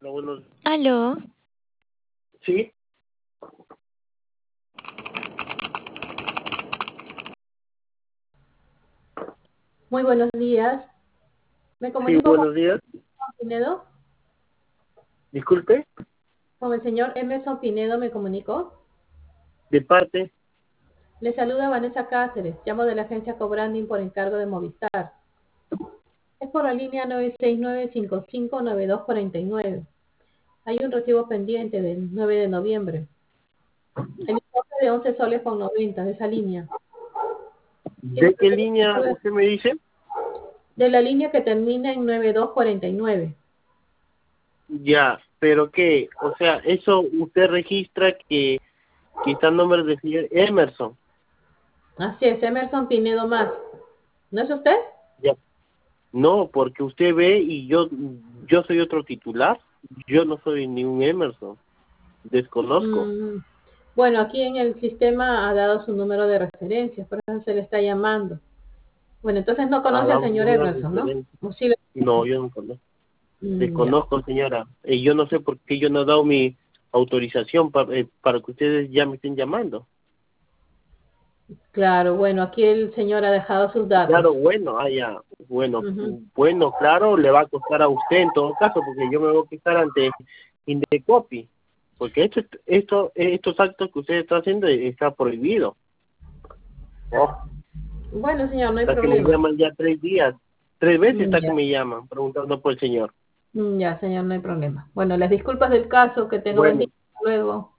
Hola, buenos. Aló, Sí, Muy buenos días. Me sí, comunico con buenos días. Pinedo. Disculpe, Con el señor Emerson Pinedo me comunico. de parte. Le saluda Vanessa Cáceres. Llamo de la agencia Cobranding por encargo de Movistar. Es por la línea 969-559249. Hay un recibo pendiente del 9 de noviembre. El importe de 11 soles con 90 de esa línea. ¿De qué línea usted me dice? De la línea que termina en 9249. Ya, pero qué, o sea, eso usted registra que está el nombre del señor Emerson. Así es, Emerson Pinedo más. ¿No es usted? Ya. No, porque usted ve y yo soy otro titular. Yo no soy ni un Emerson. Desconozco. Bueno, aquí en el sistema ha dado su número de referencia, por eso se le está llamando. Bueno, entonces no Ha conoce al dado señor una Emerson, ¿no? referencia. ¿O sí lo No, conoce? yo no conozco. Ya. Desconozco, señora. Yo no sé por qué yo no he dado mi autorización para que ustedes ya me estén llamando. Claro, bueno, aquí el señor ha dejado sus datos. Claro, bueno, ya, bueno, Ujú. bueno, claro, le va a costar a usted en todo caso, porque yo me voy a quejar ante Indecopi, porque estos actos que usted está haciendo está prohibido. Oh, Bueno, señor, no hay hasta que me problema. llaman ya 3 días, 3 veces está que Ya. me llaman preguntando por el señor. Ya, señor, no hay problema. Bueno, las disculpas del caso, que tenga buen día. Bueno, Hasta luego.